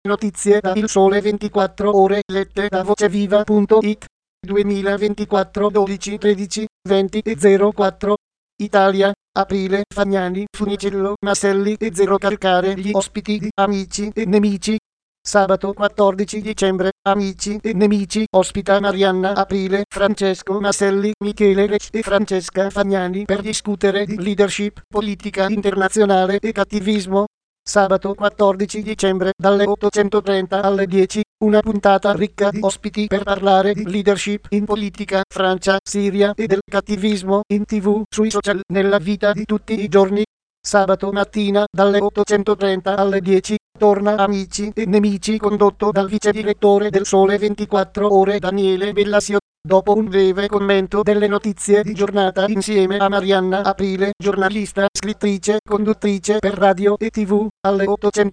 Notizie da Il Sole 24 Ore lette da voceviva.it 2024 12 13 20 e 04 Italia, aprile, Fagnani, Funicello, Maselli e Zero calcare gli ospiti di Amici e Nemici. Sabato 14 dicembre, Amici e Nemici ospita Marianna Aprile, Francesco Maselli, Michele Rec e Francesca Fagnani per discutere di leadership, politica internazionale e cattivismo. Sabato 14 dicembre dalle 8:30 alle 10, una puntata ricca di ospiti per parlare di leadership in politica, Francia, Siria e del cattivismo in TV, sui social, nella vita di tutti i giorni. Sabato mattina dalle 8:30 alle 10, torna Amici e Nemici condotto dal vice direttore del Sole 24 Ore Daniele Bellasio. Dopo un breve commento delle notizie di giornata insieme a Marianna Aprile, giornalista, scrittrice, conduttrice per radio e TV, alle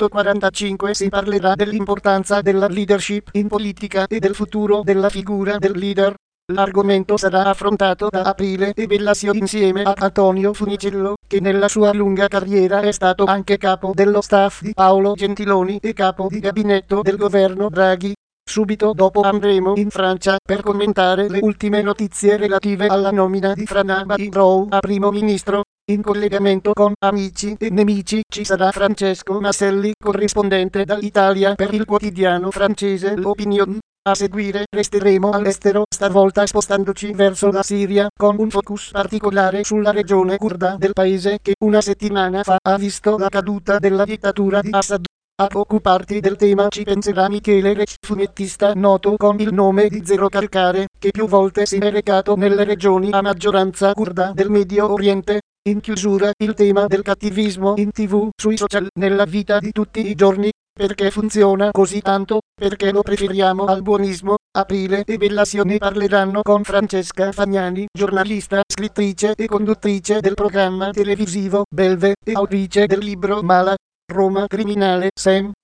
8:45 si parlerà dell'importanza della leadership in politica e del futuro della figura del leader. L'argomento sarà affrontato da Aprile e Bellasio insieme a Antonio Funicello, che nella sua lunga carriera è stato anche capo dello staff di Paolo Gentiloni e capo di gabinetto del governo Draghi. Subito dopo andremo in Francia per commentare le ultime notizie relative alla nomina di Franck Bayrou a primo ministro. In collegamento con Amici e Nemici ci sarà Francesco Maselli, corrispondente dall'Italia per il quotidiano francese L'Opinion. A seguire resteremo all'estero, stavolta spostandoci verso la Siria, con un focus particolare sulla regione curda del paese che una settimana fa ha visto la caduta della dittatura di Assad. A occuparti del tema ci penserà Michele Rec, fumettista noto con il nome di Zero Calcare, che più volte si è recato nelle regioni a maggioranza curda del Medio Oriente. In chiusura, il tema del cattivismo in TV, sui social, nella vita di tutti i giorni. Perché funziona così tanto? Perché lo preferiamo al buonismo? Aprile e Bellasio ne parleranno con Francesca Fagnani, giornalista, scrittrice e conduttrice del programma televisivo Belve e autrice del libro Mala, Roma criminale, Sam.